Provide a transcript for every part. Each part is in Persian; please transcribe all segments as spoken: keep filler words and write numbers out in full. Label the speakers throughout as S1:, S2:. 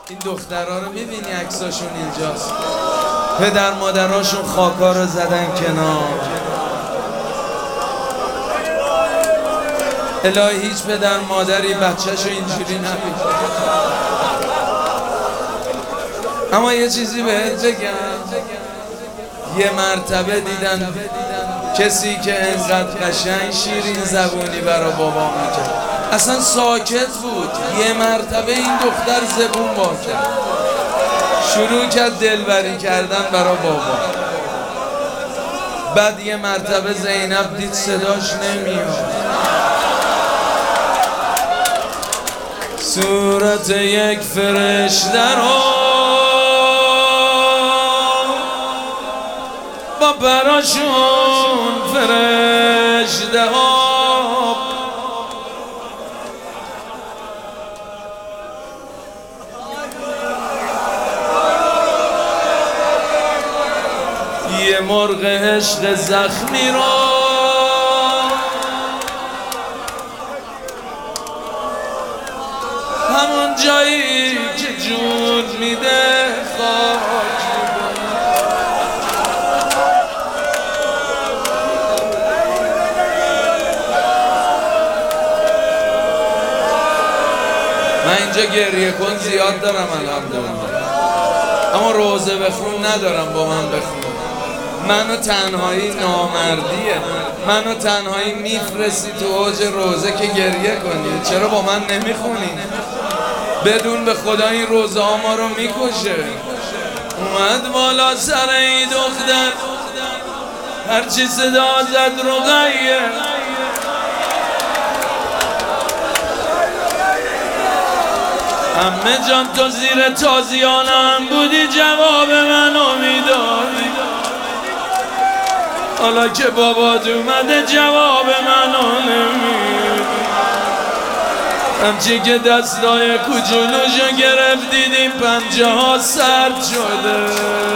S1: این دخترها رو میبینی عکساشون اینجاست، پدر مادراشون خاکا رو زدن کنار. الهی هیچ پدر مادری بچه‌شو اینجوری نبید. اما یه چیزی بهت بگم، یه مرتبه دیدن کسی که انقدر قشنگ شیرین زبونی برا بابا میکرد، اصلا ساکت بود. یه مرتبه این دختر زبون وا کرد، شروع کرد دلبری کردن برا بابا. بعد یه مرتبه زینب دید صداش نمیاد، صورت یک فرشته رو با براشون فرشته ها یه مرغ عشق زخمی رو همون جایی که جون میده خاک من اینجا گریه کن زیاد دارم الحمدلله، اما روزه بخون ندارم با من بخون. منو تنهایی نامردیه، منو تنهایی میفرستی تو اوج روزه که گریه کنی. چرا با من نمیخونی؟ بدون به خدا این روزه ها ما رو میکشه. اومد بالا سر این دختر هرچی صدا زد رقیه، همه جان تو زیر تازیانم بودی، جواب منو میدادی. حالا که بابات اومده جواب منو نمیدی. همچی که دستای کوچولوشو گرفت دیدیم پنجه ها سرد شده،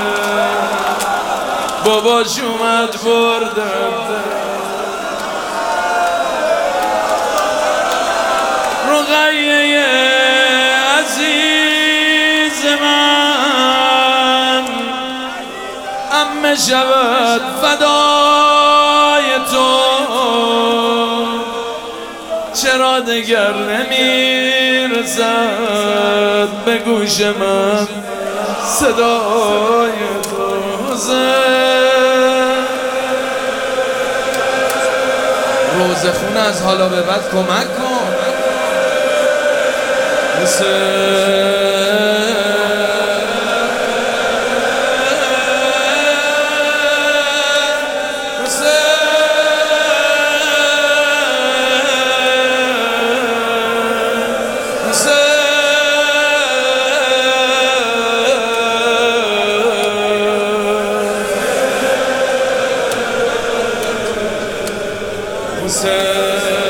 S1: باباش اومد برده. رقیه عزیز من عمه شود فدای تو، چرا دگر نمیرسد به گوش من صدای تو؟ روزه خون از حالا به بعد کمک کن. Say